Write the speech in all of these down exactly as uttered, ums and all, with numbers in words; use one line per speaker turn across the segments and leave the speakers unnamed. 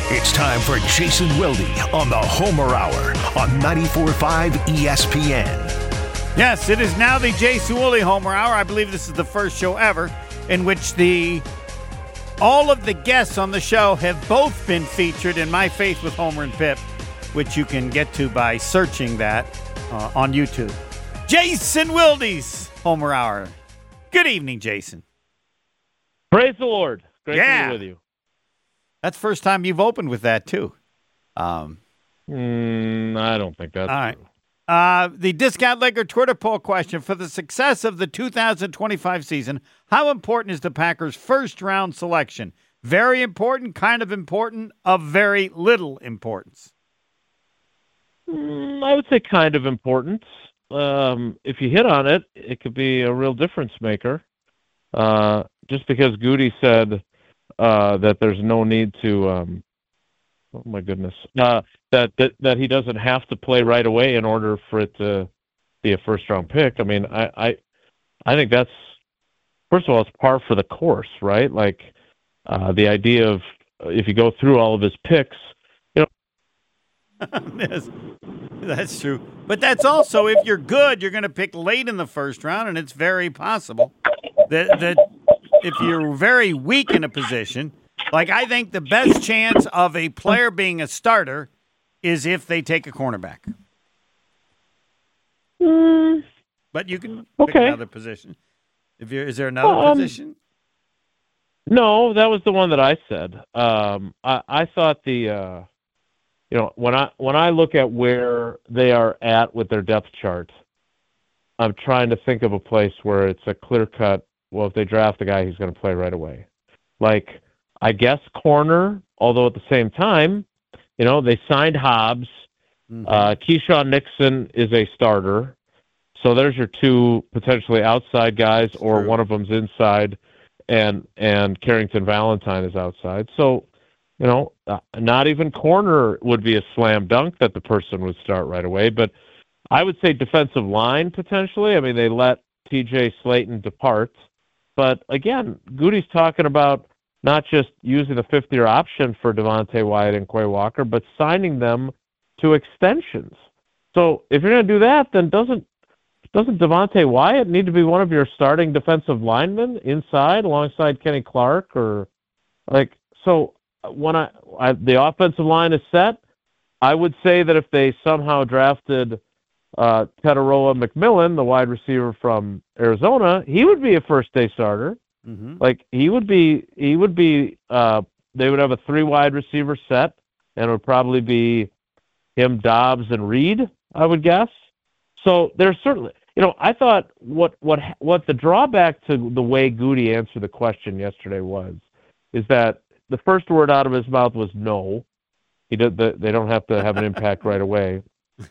It's time for Jason Wilde on the Homer Hour on ninety-four point five E S P N.
Yes, it is now the Jason Wilde Homer Hour. I believe this is the first show ever in which the all of the guests on the show have both been featured in My Faith with Homer and Pip, which you can get to by searching that uh, on YouTube. Jason Wilde's Homer Hour. Good evening, Jason.
Praise the Lord. Great
yeah.
to be with you.
That's the first time you've opened with that, too. Um,
mm, I don't think that's
all right.
true.
Uh, the Discount Liquor Twitter poll question: for the success of the two thousand twenty-five season, how important is the Packers' first-round selection? Very important, kind of important, of very little importance.
Mm, I would say kind of important. Um, if you hit on it, it could be a real difference maker. Uh, just because Goody said uh, that there's no need to, um, oh my goodness, uh, that, that that he doesn't have to play right away in order for it to be a first-round pick. I mean, I, I, I think that's, first of all, it's par for the course, right? Like uh, the idea of if you go through all of his picks, you know.
Yes, that's true. But that's also, if you're good, you're going to pick late in the first round, and it's very possible that, that if you're very weak in a position, like I think the best chance of a player being a starter is if they take a cornerback.
Mm,
but you can pick
okay.
another position. If you're, is there another
um,
position?
No, that was the one that I said. Um, I, I thought the, uh, you know, when I when I look at where they are at with their depth chart, I'm trying to think of a place where it's a clear cut. Well, if they draft a guy, he's going to play right away. Like, I guess corner, although at the same time, you know, they signed Hobbs. Mm-hmm. Uh, Keyshawn Nixon is a starter. So there's your two potentially outside guys, or
True.
One of them's inside, and and Carrington Valentine is outside. So, you know, uh, not even corner would be a slam dunk that the person would start right away. But I would say defensive line potentially. I mean, they let T J Slayton depart. But again, Goody's talking about not just using the fifth-year option for Devontae Wyatt and Quay Walker, but signing them to extensions. So if you're going to do that, then doesn't doesn't Devontae Wyatt need to be one of your starting defensive linemen inside alongside Kenny Clark? Or like so when I, I the offensive line is set, I would say that if they somehow drafted uh, Tetaroa McMillan, the wide receiver from Arizona, he would be a first-day starter.
Mm-hmm.
Like he would be, he would be. Uh, they would have a three wide receiver set, and it would probably be him, Dobbs, and Reed, I would guess. So there's certainly, you know, I thought what what what the drawback to the way Goody answered the question yesterday was, is that the first word out of his mouth was no. He did. The, they don't have to have an impact right away,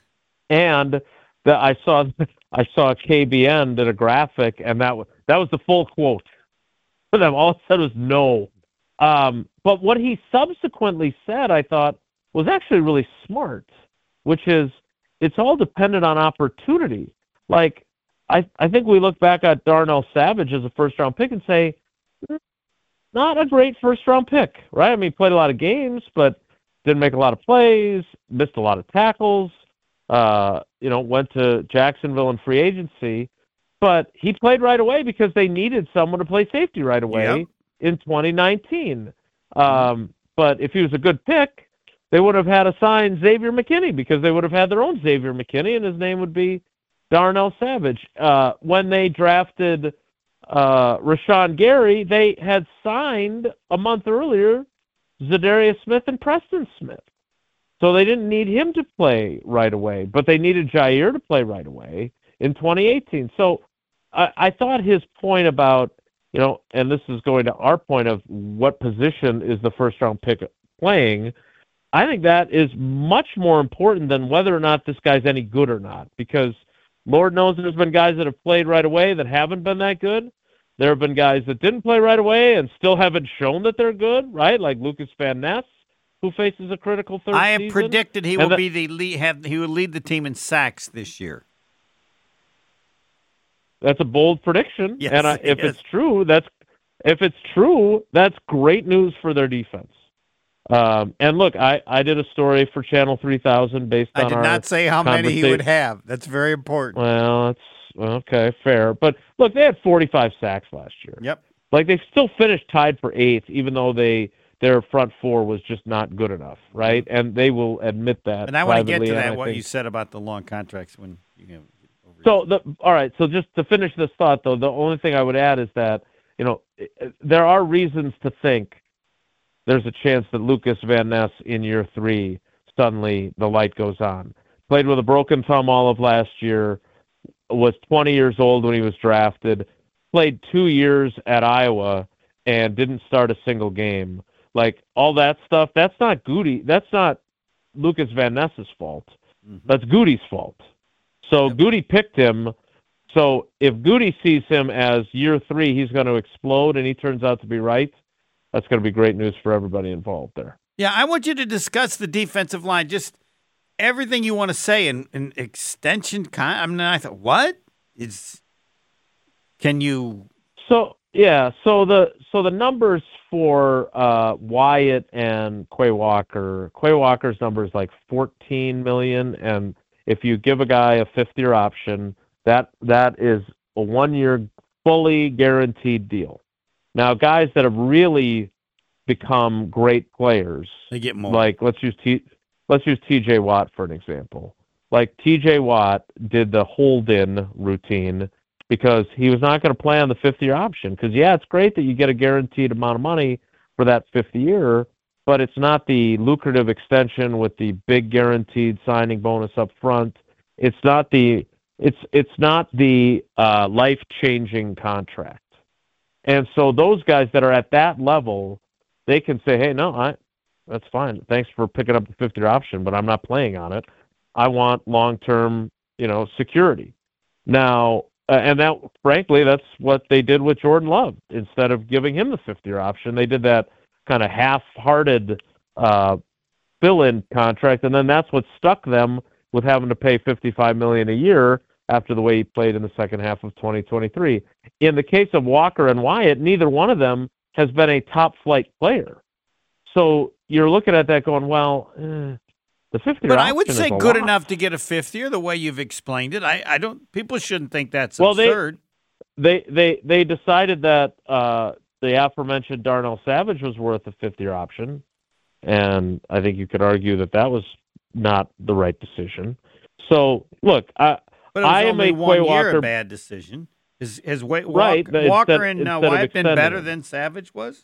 and that I saw I saw K B N did a graphic, and that was that was the full quote. For them, all it said was no. Um, but what he subsequently said, I thought, was actually really smart, which is it's all dependent on opportunity. Like, I, I think we look back at Darnell Savage as a first-round pick and say, not a great first-round pick, right? I mean, he played a lot of games, but didn't make a lot of plays, missed a lot of tackles, uh, you know, went to Jacksonville in free agency. But he played right away because they needed someone to play safety right away
yep.
in twenty nineteen. Um, but if he was a good pick, they would have had to sign Xavier McKinney because they would have had their own Xavier McKinney, and his name would be Darnell Savage. Uh, when they drafted uh, Rashawn Gary, they had signed a month earlier Zadarius Smith and Preston Smith. So they didn't need him to play right away, but they needed Jair to play right away in twenty eighteen. So I, I thought his point about, you know, and this is going to our point of what position is the first round pick playing, I think that is much more important than whether or not this guy's any good or not, because Lord knows there's been guys that have played right away that haven't been that good. There have been guys that didn't play right away and still haven't shown that they're good, right? Like Lucas Van Ness, who faces a critical third
I have
season.
predicted he
And
will
the,
be the lead, have he will lead the team in sacks this year.
That's a bold prediction,
Yes,
and I, if
yes.
it's true, that's if it's true, that's great news for their defense. Um, and look, I, I did a story for Channel three thousand based
I
on
did
our
not say how many he
conversa-
would have. That's very important.
Well, it's okay, fair. But look, they had forty-five sacks last year.
Yep.
Like they still finished tied for eighth, even though they their front four was just not good enough, right?
Mm-hmm.
And they will admit that.
And I want to get
privately,
to
and
that,
I
what
think-
you said about the long contracts when you know.
So the all right. So just to finish this thought, though, the only thing I would add is that you know there are reasons to think there's a chance that Lucas Van Ness in year three suddenly the light goes on. Played with a broken thumb all of last year. Was twenty years old when he was drafted. Played two years at Iowa and didn't start a single game. Like all that stuff. That's not Goody. That's not Lucas Van Ness's fault.
Mm-hmm.
That's Goody's fault. So yep. Goody picked him. So if Goody sees him as year three, he's going to explode, and he turns out to be right, that's going to be great news for everybody involved there.
Yeah, I want you to discuss the defensive line, just everything you want to say in, in extension. Con- I mean, I thought, what is? Can you?
So yeah, so the so the numbers for uh, Wyatt and Quay Walker. Quay Walker's number is like fourteen million, and if you give a guy a fifth-year option, that that is a one-year fully guaranteed deal. Now, guys that have really become great players,
they get more.
Like let's use T, let's use T J Watt for an example. Like T J Watt did the hold-in routine because he was not going to play on the fifth-year option. Because yeah, it's great that you get a guaranteed amount of money for that fifth year, but it's not the lucrative extension with the big guaranteed signing bonus up front. It's not the it's it's not the uh, life-changing contract. And so those guys that are at that level, they can say, "Hey, no, I that's fine. Thanks for picking up the fifth-year option, but I'm not playing on it. I want long-term, you know, security." Now, uh, and that frankly, that's what they did with Jordan Love. Instead of giving him the fifth-year option, they did that kind of half-hearted uh, fill-in contract, and then that's what stuck them with having to pay fifty-five million dollars a year after the way he played in the second half of twenty twenty-three. In the case of Walker and Wyatt, neither one of them has been a top-flight player. So you're looking at that going, well, eh, the fifth-year
But
option
I would say
is a
good
lot.
enough to get a fifth year, the way you've explained it. I, I don't. People shouldn't think that's
Well, they-
absurd.
They they they decided that uh, the aforementioned Darnell Savage was worth a fifth-year option, and I think you could argue that that was not the right decision. So, look, I,
But it was
I am
only
a
one
Quay
year
Walker-
a bad decision. Is has Wa-
Right,
Walker,
but instead-
Walker and uh,
instead of
Wyatt been
extending
better
it.
than Savage was?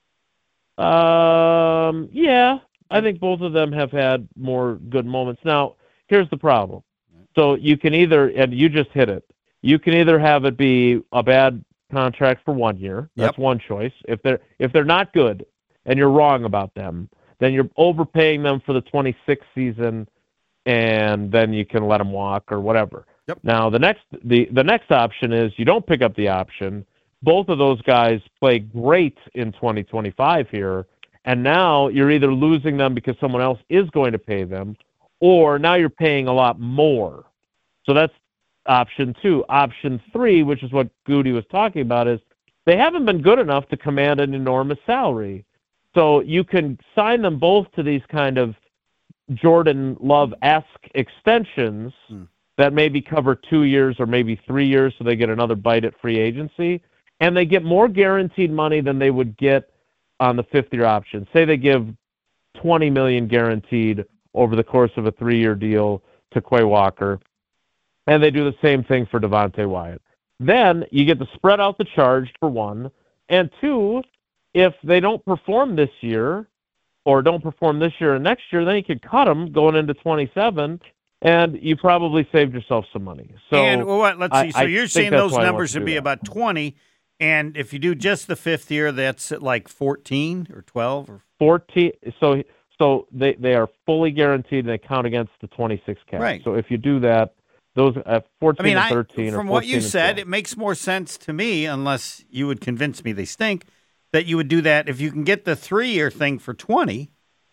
Um, yeah, I think both of them have had more good moments. Now, here's the problem. So you can either, and you just hit it, you can either have it be a bad contract for one year. That's
Yep.
one choice. If they're if they're not good and you're wrong about them, then you're overpaying them for the twenty-six season, and then you can let them walk or whatever.
Yep.
Now the next the the next option is you don't pick up the option. Both of those guys play great in twenty twenty-five here, and now you're either losing them because someone else is going to pay them, or now you're paying a lot more. So that's option two. Option three, which is what Goody was talking about, is they haven't been good enough to command an enormous salary. So you can sign them both to these kind of Jordan Love-esque extensions
Hmm.
that maybe cover two years or maybe three years so they get another bite at free agency. And they get more guaranteed money than they would get on the fifth-year option. Say they give twenty million dollars guaranteed over the course of a three-year deal to Quay Walker, and they do the same thing for Devontae Wyatt. Then you get to spread out the charge, for one, and two, if they don't perform this year or don't perform this year and next year, then you can cut them going into twenty-seven, and you probably saved yourself some money. So
and well, what? Let's
I-
see. So
I
you're
think
saying
that's
those
why I want
numbers
to
should
do
be
that.
about twenty, and if you do just the fifth year, that's at like fourteen or twelve or
fourteen. So so they, they are fully guaranteed, and they count against the twenty-six cap.
Right.
So if you do that, those at
I
fourteen
mean,
and
I,
thirteen, or
from what you
fourteen and
said,
twelve.
it makes more sense to me, unless you would convince me they stink, that you would do that if you can get the three-year thing for twenty.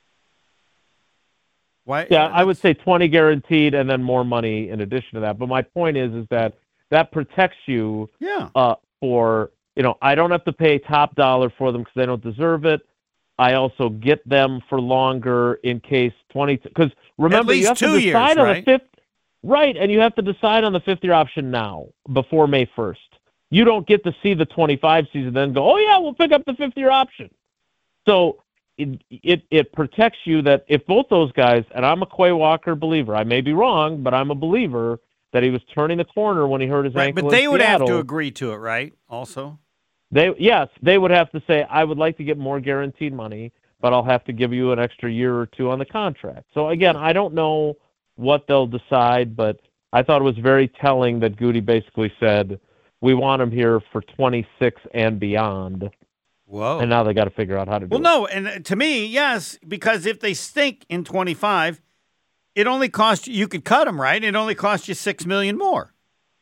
Why?
Yeah, I would say twenty guaranteed, and then more money in addition to that. But my point is, is that that protects you
Yeah.
uh, for, you know, I don't have to pay top dollar for them because they don't deserve it. I also get them for longer in case twenty. Because remember,
At least
you have
two
to decide
years,
on
right?
the fifth. Right, and you have to decide on the fifth-year option now, before May first. You don't get to see the twenty-five season, then go, oh, yeah, we'll pick up the fifth-year option. So it, it it protects you that if both those guys, and I'm a Quay Walker believer, I may be wrong, but I'm a believer that he was turning the corner when he hurt his
Right,
ankle
but they
in
would
Seattle.
have to agree to it, right, also?
They Yes, they would have to say, I would like to get more guaranteed money, but I'll have to give you an extra year or two on the contract. So, again, I don't know what they'll decide, but I thought it was very telling that Goody basically said, we want him here for twenty-six and beyond.
Whoa.
And now they got to figure out how to do
well,
it.
Well, no, and to me, yes, because if they stink in twenty-five, it only costs you, you could cut them, right? It only costs you six million dollars more,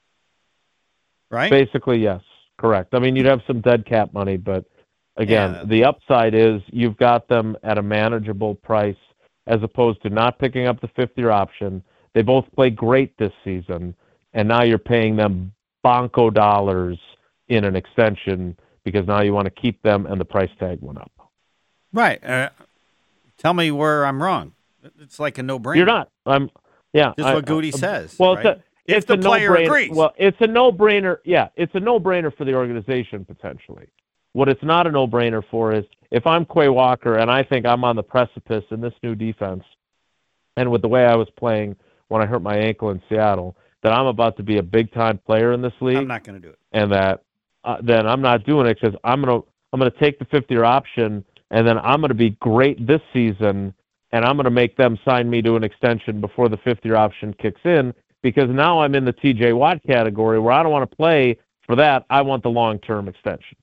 right?
Basically, yes, correct. I mean, you'd have some dead cap money, but again,
Yeah.
the upside is you've got them at a manageable price as opposed to not picking up the fifth-year option. They both play great this season, and now you're paying them bonko dollars in an extension because now you want to keep them and the price tag went up.
Right. Uh, tell me where I'm wrong. It's like a no-brainer.
You're not. I'm. Yeah.
Just
I,
what Goody
I,
says.
Well,
right?
it's a,
if
it's
the
a
player
no-brainer.
agrees.
Well, it's a no-brainer. Yeah, it's a no-brainer for the organization potentially. What it's not a no-brainer for is if I'm Quay Walker and I think I'm on the precipice in this new defense, and with the way I was playing when I hurt my ankle in Seattle, that I'm about to be a big-time player in this league.
I'm not going to do it.
And that uh, then I'm not doing it because I'm gonna I'm gonna take the fifth-year option, and then I'm gonna be great this season, and I'm gonna make them sign me to an extension before the fifth-year option kicks in because now I'm in the T J Watt category where I don't want to play for that. I want the long-term extension.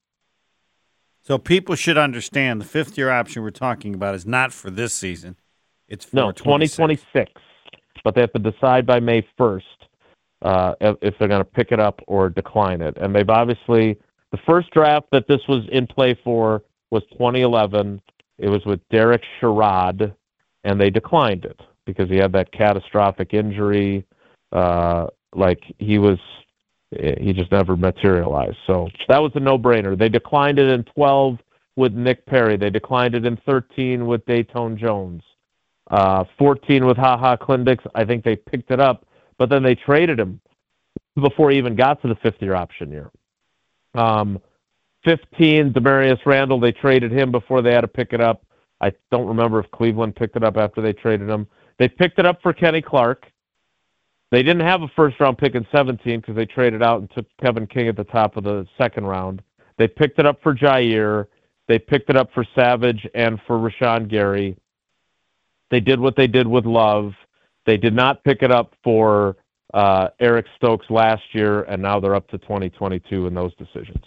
So people should understand the fifth-year option we're talking about is not for this season. It's for
no twenty twenty-six, but they have to decide by May first. Uh, if they're going to pick it up or decline it. And they've obviously, the first draft that this was in play for was twenty eleven. It was with Derek Sherrod, and they declined it because he had that catastrophic injury. Uh, like he was, he just never materialized. So that was a no-brainer. They declined it in twelve with Nick Perry. They declined it in thirteen with Dayton Jones. Uh, fourteen with HaHa Klindix. I think they picked it up. But then they traded him before he even got to the fifth-year option year. Um, fifteen, Demarius Randall, they traded him before they had to pick it up. I don't remember if Cleveland picked it up after they traded him. They picked it up for Kenny Clark. They didn't have a first-round pick in seventeen because they traded out and took Kevin King at the top of the second round. They picked it up for Jair. They picked it up for Savage and for Rashawn Gary. They did what they did with Love. They did not pick it up for uh, Eric Stokes last year, and now they're up to twenty twenty-two in those decisions.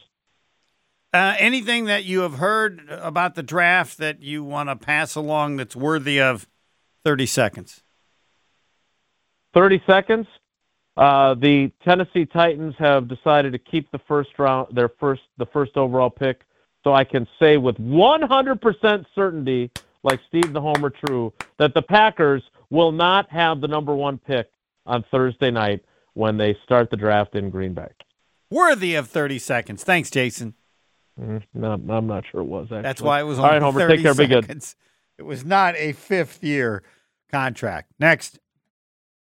Uh, anything that you have heard about the draft that you want to pass along that's worthy of thirty seconds?
thirty seconds. Uh, the Tennessee Titans have decided to keep the first round, their first, the first overall pick. So I can say with one hundred percent certainty, like Steve the Homer True, that the Packers will not have the number one pick on Thursday night when they start the draft in Green Bay.
Worthy of thirty seconds. Thanks, Jason.
Mm, no, I'm not sure it was, actually.
That's why it was
All
only
right, Homer,
thirty
take care.
seconds.
Be good.
It was not a fifth-year contract. Next.